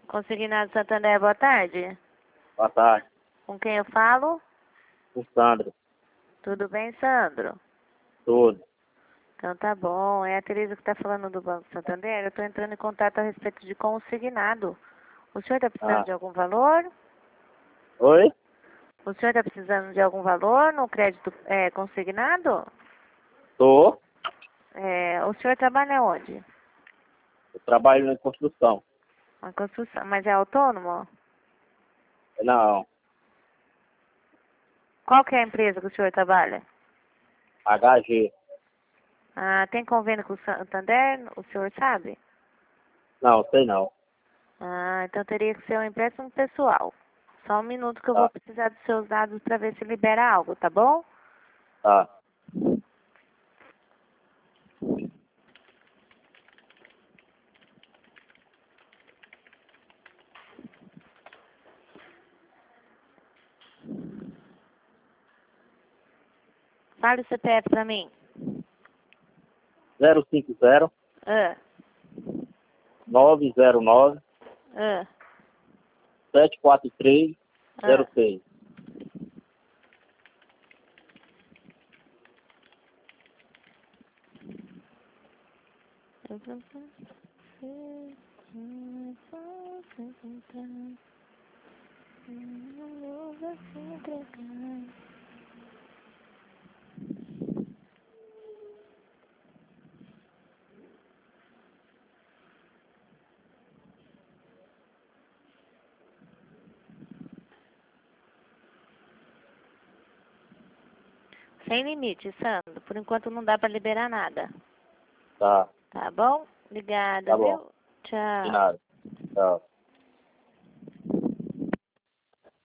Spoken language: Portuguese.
Consignado Santander, boa tarde. Boa tarde. Com quem eu falo? O Sandro. Tudo bem, Sandro? Tudo. Então tá bom. É a Tereza que está falando do Banco Santander. Eu estou entrando em contato a respeito de consignado. O senhor está precisando de algum valor? Oi? O senhor está precisando de algum valor no crédito consignado? Tô. O senhor trabalha onde? Eu trabalho na construção. Na construção. Mas é autônomo? Não. Qual que é a empresa que o senhor trabalha? HG. Ah, tem convênio com o Santander? O senhor sabe? Não, sei não. Ah, então teria que ser um empréstimo pessoal. Só um minuto que eu vou Tá. precisar dos seus dados para ver se libera algo, tá bom? Tá. Fale o CPF para mim. 050 Ah, 909 ah, 743 ah. 06. Sem limite, Sandro. Por enquanto não dá para liberar nada. Tá. Tá bom? Obrigada, Tá bom. viu? De Tchau. nada. Tchau.